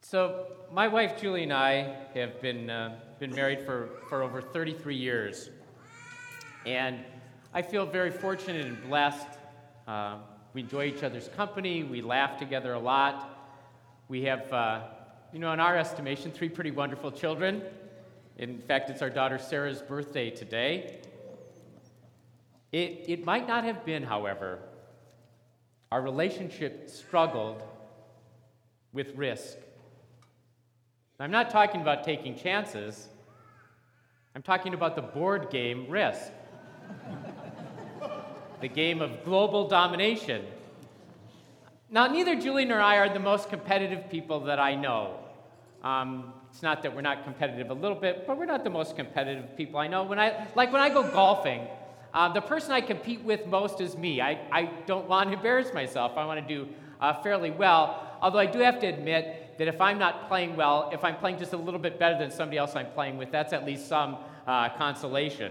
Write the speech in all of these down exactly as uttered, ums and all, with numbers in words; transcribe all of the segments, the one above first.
So my wife Julie and I have been uh, been married for, for over thirty-three years, and I feel very fortunate and blessed. Uh, we enjoy each other's company. We laugh together a lot. We have, uh, you know, in our estimation, three pretty wonderful children. In fact, it's our daughter Sarah's birthday today. It it might not have been, however. Our relationship struggled with risk. I'm not talking about taking chances. I'm talking about the board game Risk. The game of global domination. Now, neither Julie nor I are the most competitive people that I know. Um, it's not that we're not competitive a little bit, but we're not the most competitive people I know. When I like when I go golfing, uh, the person I compete with most is me. I, I don't want to embarrass myself. I want to do uh, fairly well, although I do have to admit that if I'm not playing well, if I'm playing just a little bit better than somebody else I'm playing with, that's at least some uh, consolation.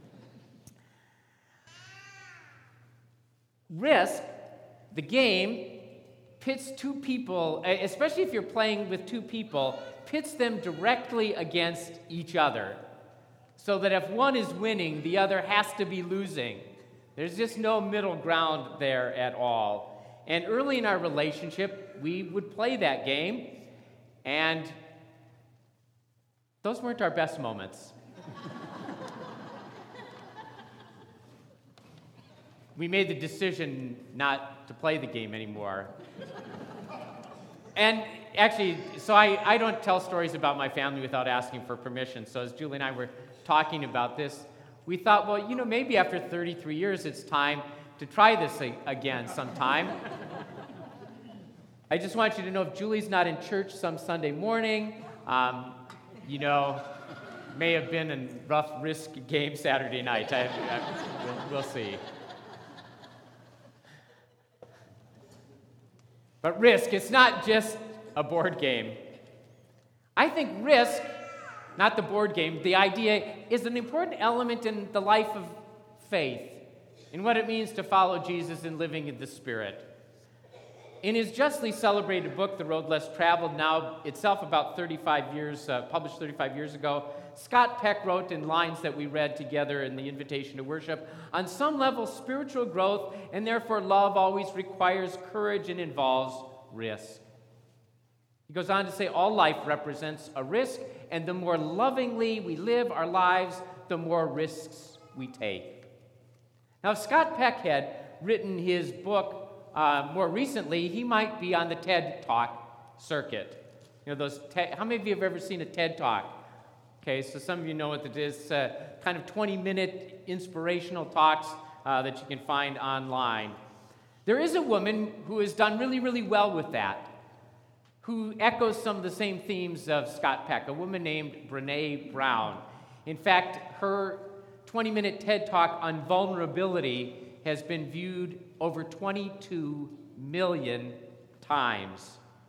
Risk, the game, pits two people, especially if you're playing with two people, pits them directly against each other. So that if one is winning, the other has to be losing. There's just no middle ground there at all. And early in our relationship, we would play that game, and those weren't our best moments. We made the decision not to play the game anymore. And actually, so I, I don't tell stories about my family without asking for permission. So as Julie and I were talking about this, we thought, well, you know, maybe after thirty-three years, it's time to try this a- again sometime. I just want you to know if Julie's not in church some Sunday morning, um, you know, may have been a rough risk game Saturday night. I, I, we'll, we'll see. But Risk, it's not just a board game. I think Risk, not the board game, the idea is an important element in the life of faith, in what it means to follow Jesus and living in the Spirit. In his justly celebrated book, The Road Less Traveled, now itself about thirty-five years, uh, published thirty-five years ago, Scott Peck wrote in lines that we read together in the invitation to worship, on some level, spiritual growth and therefore love always requires courage and involves risk. He goes on to say, all life represents a risk, and the more lovingly we live our lives, the more risks we take. Now, if Scott Peck had written his book uh, more recently, he might be on the TED Talk circuit. You know, those. Te- How many of you have ever seen a TED Talk? Okay, so some of you know what it is, uh, kind of twenty-minute inspirational talks uh, that you can find online. There is a woman who has done really, really well with that, who echoes some of the same themes of Scott Peck, a woman named Brené Brown. In fact, her twenty-minute TED Talk on vulnerability has been viewed over twenty-two million times.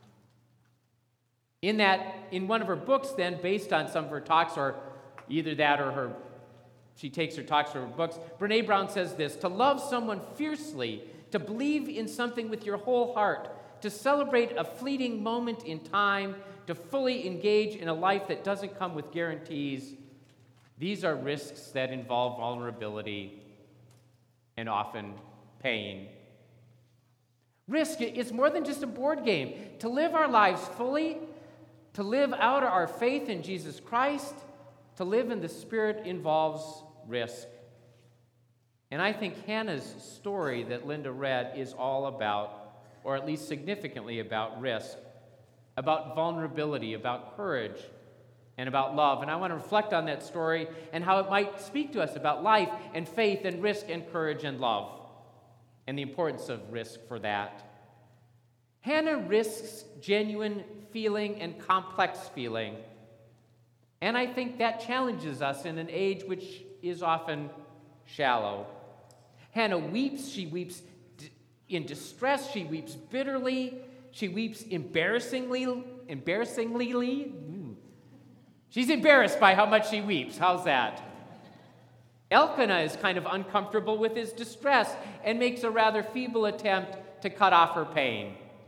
In that, in one of her books then, based on some of her talks, or either that or her, she takes her talks from her books, Brené Brown says this: to love someone fiercely, to believe in something with your whole heart, to celebrate a fleeting moment in time, to fully engage in a life that doesn't come with guarantees, these are risks that involve vulnerability and often pain. Risk is more than just a board game. To live our lives fully, to live out our faith in Jesus Christ, to live in the Spirit involves risk. And I think Hannah's story that Linda read is all about, or at least significantly about, risk, about vulnerability, about courage, and about love. And I want to reflect on that story and how it might speak to us about life and faith and risk and courage and love, and the importance of risk for that. Hannah risks genuine feeling and complex feeling. And I think that challenges us in an age which is often shallow. Hannah weeps. She weeps d- in distress. She weeps bitterly. She weeps embarrassingly. Embarrassingly. Mm. She's embarrassed by how much she weeps. How's that? Elkanah is kind of uncomfortable with his distress and makes a rather feeble attempt to cut off her pain.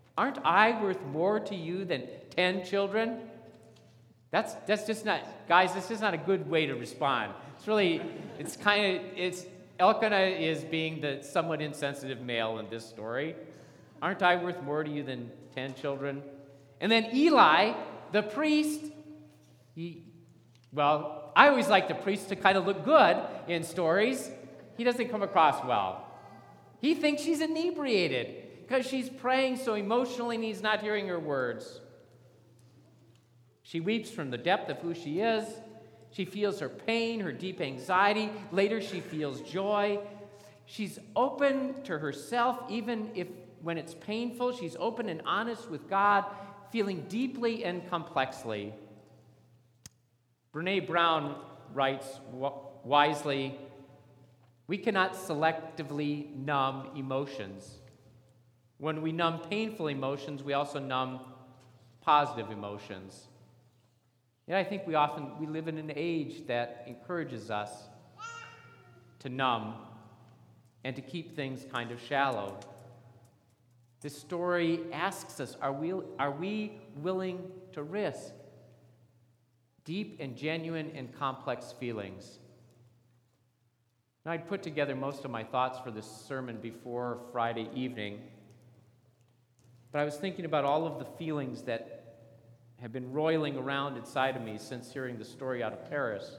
Aren't I worth more to you than ten children? That's that's just not, guys, this is not a good way to respond. It's really, it's kind of, it's, Elkanah is being the somewhat insensitive male in this story. Aren't I worth more to you than ten children? And then Eli, the priest, he, well, I always like the priest to kind of look good in stories. He doesn't come across well. He thinks she's inebriated because she's praying so emotionally and he's not hearing her words. She weeps from the depth of who she is. She feels her pain, her deep anxiety. Later, she feels joy. She's open to herself, even if when it's painful. She's open and honest with God, feeling deeply and complexly. Brene Brown writes wisely, we cannot selectively numb emotions. When we numb painful emotions, we also numb positive emotions. Yet I think we often, we live in an age that encourages us to numb and to keep things kind of shallow. This story asks us, are we, are we willing to risk deep and genuine and complex feelings? Now, I'd put together most of my thoughts for this sermon before Friday evening, but I was thinking about all of the feelings that have been roiling around inside of me since hearing the story out of Paris,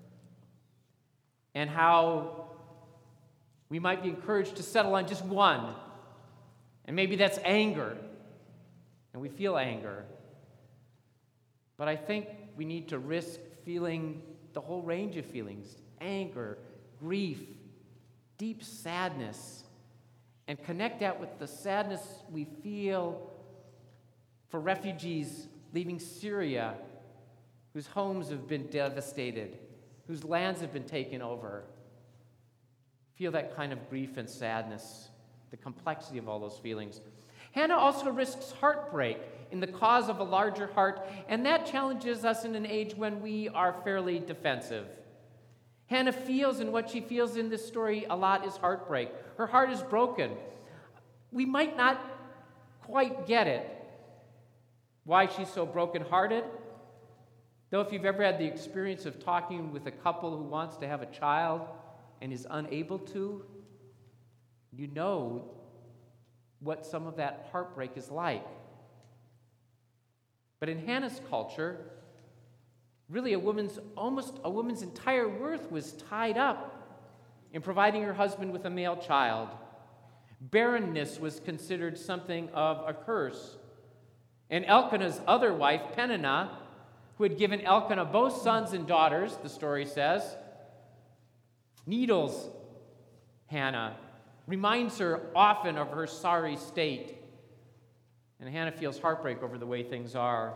and how we might be encouraged to settle on just one, and maybe that's anger, and we feel anger. But I think we need to risk feeling the whole range of feelings: anger, grief, deep sadness, and connect that with the sadness we feel for refugees leaving Syria, whose homes have been devastated, whose lands have been taken over. Feel that kind of grief and sadness, the complexity of all those feelings. Hannah also risks heartbreak in the cause of a larger heart, and that challenges us in an age when we are fairly defensive. Hannah feels, and what she feels in this story a lot is heartbreak. Her heart is broken. We might not quite get it, why she's so brokenhearted. Though if you've ever had the experience of talking with a couple who wants to have a child and is unable to, you know what some of that heartbreak is like. But in Hannah's culture, really a woman's almost a woman's entire worth was tied up in providing her husband with a male child. Barrenness was considered something of a curse. And Elkanah's other wife, Peninnah, who had given Elkanah both sons and daughters, the story says, needles Hannah, reminds her often of her sorry state. And Hannah feels heartbreak over the way things are.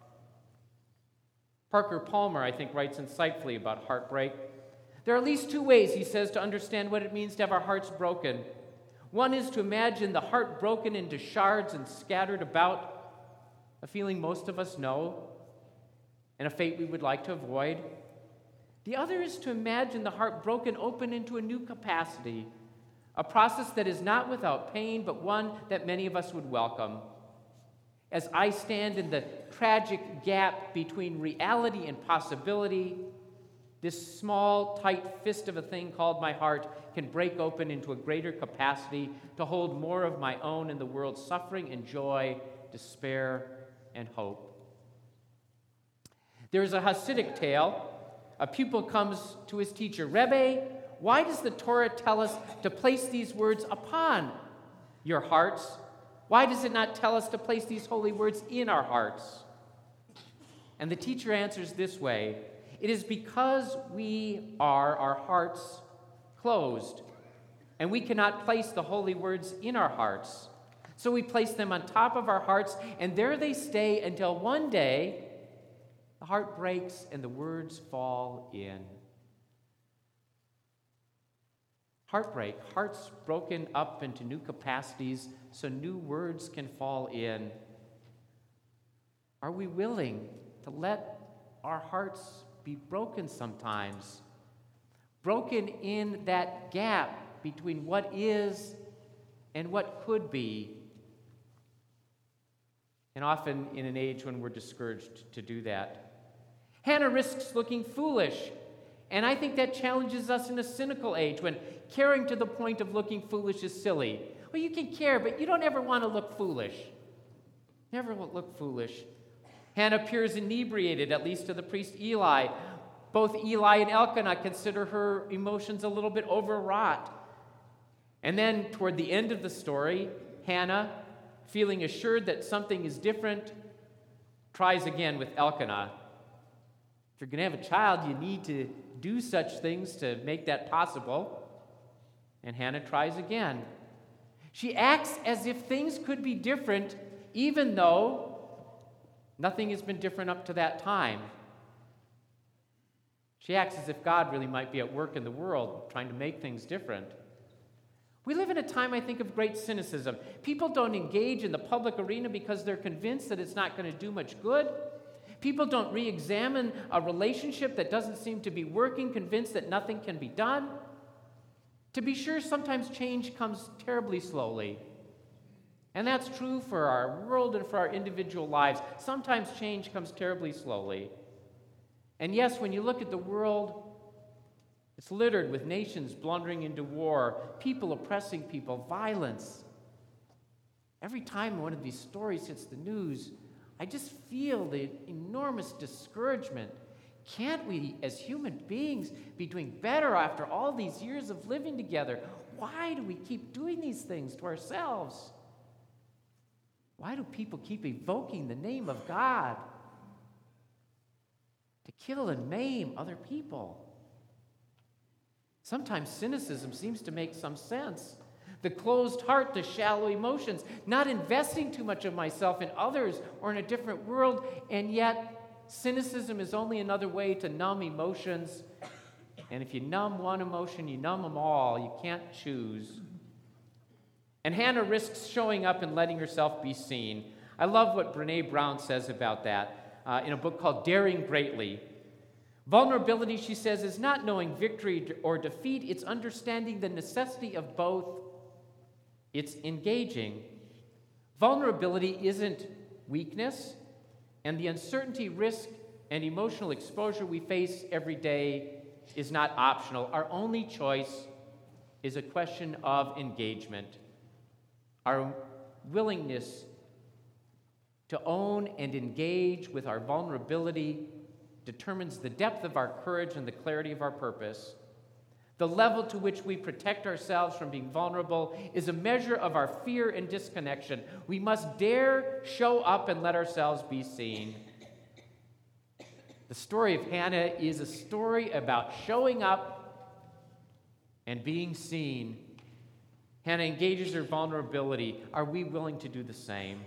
Parker Palmer, I think, writes insightfully about heartbreak. There are at least two ways, he says, to understand what it means to have our hearts broken. One is to imagine the heart broken into shards and scattered about, a feeling most of us know, and a fate we would like to avoid. The other is to imagine the heart broken open into a new capacity, a process that is not without pain, but one that many of us would welcome. As I stand in the tragic gap between reality and possibility, this small, tight fist of a thing called my heart can break open into a greater capacity to hold more of my own in the world's suffering and joy, despair and hope. There is a Hasidic tale. A pupil comes to his teacher, Rebbe, why does the Torah tell us to place these words upon your hearts? Why does it not tell us to place these holy words in our hearts? And the teacher answers this way, it is because we are, our hearts, closed, and we cannot place the holy words in our hearts. So we place them on top of our hearts, and there they stay until one day the heart breaks and the words fall in. Heartbreak, hearts broken up into new capacities so new words can fall in. Are we willing to let our hearts be broken sometimes? Broken in that gap, 'between what is and what could be. and often in an age when we're discouraged to do that. Hannah risks looking foolish, and I think that challenges us in a cynical age when caring to the point of looking foolish is silly. Well, you can care, but you don't ever want to look foolish. Never look foolish. Hannah appears inebriated, at least to the priest Eli. Both Eli and Elkanah consider her emotions a little bit overwrought. And then, toward the end of the story, Hannah, feeling assured that something is different, tries again with Elkanah. If you're going to have a child, you need to do such things to make that possible. And Hannah tries again. She acts as if things could be different, even though nothing has been different up to that time. She acts as if God really might be at work in the world, trying to make things different. We live in a time, I think, of great cynicism. People don't engage in the public arena because they're convinced that it's not going to do much good. People don't re-examine a relationship that doesn't seem to be working, convinced that nothing can be done. To be sure, sometimes change comes terribly slowly. And that's true for our world and for our individual lives. Sometimes change comes terribly slowly. And yes, when you look at the world, it's littered with nations blundering into war, people oppressing people, violence. Every time one of these stories hits the news, I just feel the enormous discouragement. Can't we, as human beings, be doing better after all these years of living together? Why do we keep doing these things to ourselves? Why do people keep evoking the name of God to kill and maim other people? Sometimes cynicism seems to make some sense. The closed heart, the shallow emotions, not investing too much of myself in others or in a different world, and yet cynicism is only another way to numb emotions. And if you numb one emotion, you numb them all. You can't choose. And Hannah risks showing up and letting herself be seen. I love what Brené Brown says about that uh, in a book called Daring Greatly. Vulnerability, she says, is not knowing victory or defeat. It's understanding the necessity of both. It's engaging. Vulnerability isn't weakness, and the uncertainty, risk, and emotional exposure we face every day is not optional. Our only choice is a question of engagement. Our willingness to own and engage with our vulnerability determines the depth of our courage and the clarity of our purpose. The level to which we protect ourselves from being vulnerable is a measure of our fear and disconnection. We must dare show up and let ourselves be seen. The story of Hannah is a story about showing up and being seen. Hannah engages her vulnerability. Are we willing to do the same?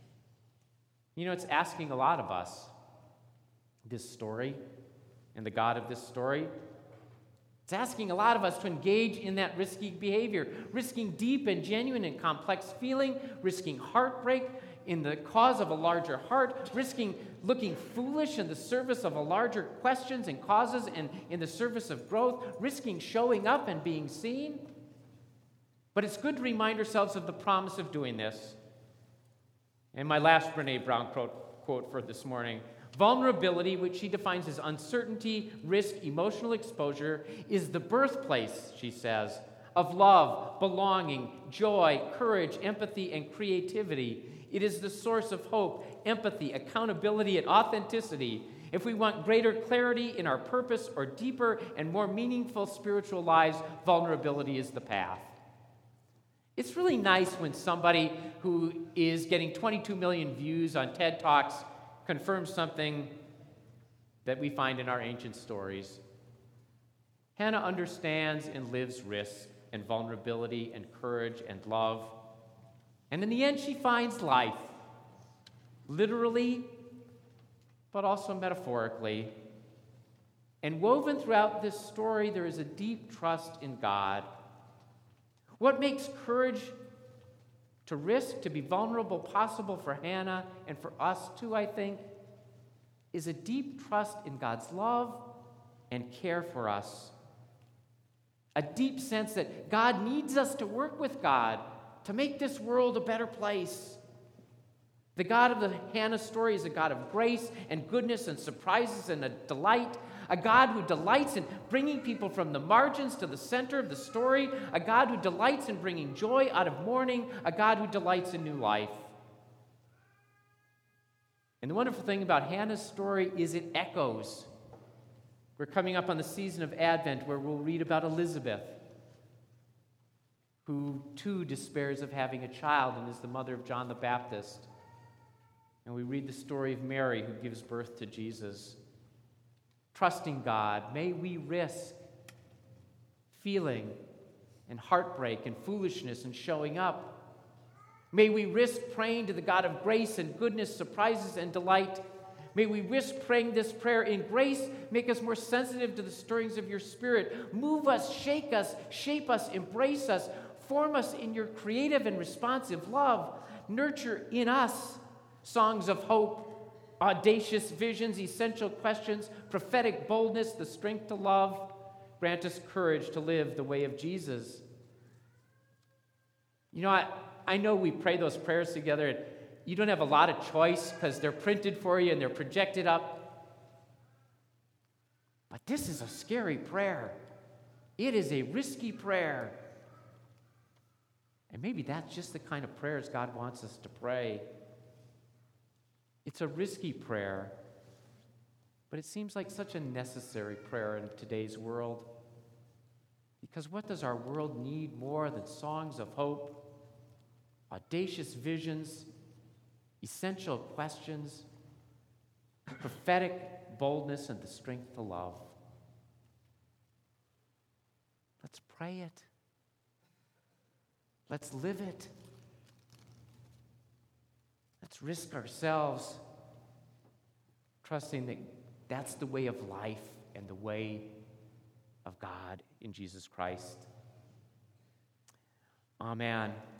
You know, it's asking a lot of us, this story and the God of this story. It's asking a lot of us to engage in that risky behavior, risking deep and genuine and complex feeling, risking heartbreak in the cause of a larger heart, risking looking foolish in the service of a larger questions and causes and in the service of growth, risking showing up and being seen. But it's good to remind ourselves of the promise of doing this. And my last Brené Brown quote, quote for this morning: vulnerability, which she defines as uncertainty, risk, emotional exposure, is the birthplace, she says, of love, belonging, joy, courage, empathy, and creativity. It is the source of hope, empathy, accountability, and authenticity. If we want greater clarity in our purpose or deeper and more meaningful spiritual lives, vulnerability is the path. It's really nice when somebody who is getting twenty-two million views on TED Talks confirms something that we find in our ancient stories. Hannah understands and lives risk and vulnerability and courage and love. And in the end, she finds life, literally, but also metaphorically. And woven throughout this story, there is a deep trust in God. What makes courage to risk, to be vulnerable, possible for Hannah and for us too, I think, is a deep trust in God's love and care for us. A deep sense that God needs us to work with God to make this world a better place. The God of the Hannah story is a God of grace and goodness and surprises and a delight, a God who delights in bringing people from the margins to the center of the story, a God who delights in bringing joy out of mourning, a God who delights in new life. And the wonderful thing about Hannah's story is it echoes. We're coming up on the season of Advent where we'll read about Elizabeth, who too despairs of having a child and is the mother of John the Baptist. And we read the story of Mary, who gives birth to Jesus. Trusting God, may we risk feeling and heartbreak and foolishness and showing up. May we risk praying to the God of grace and goodness, surprises and delight. May we risk praying this prayer in grace. Make us more sensitive to the stirrings of your Spirit. Move us, shake us, shape us, embrace us. Form us in your creative and responsive love. Nurture in us songs of hope, audacious visions, essential questions, prophetic boldness, the strength to love. Grant us courage to live the way of Jesus. You know, I, I know we pray those prayers together, and you don't have a lot of choice because they're printed for you and they're projected up. But this is a scary prayer. It is a risky prayer. And maybe that's just the kind of prayers God wants us to pray. It's a risky prayer, but it seems like such a necessary prayer in today's world. Because what does our world need more than songs of hope, audacious visions, essential questions, prophetic boldness, and the strength to love? Let's pray it. Let's live it. Let's risk ourselves, trusting that that's the way of life and the way of God in Jesus Christ. Amen.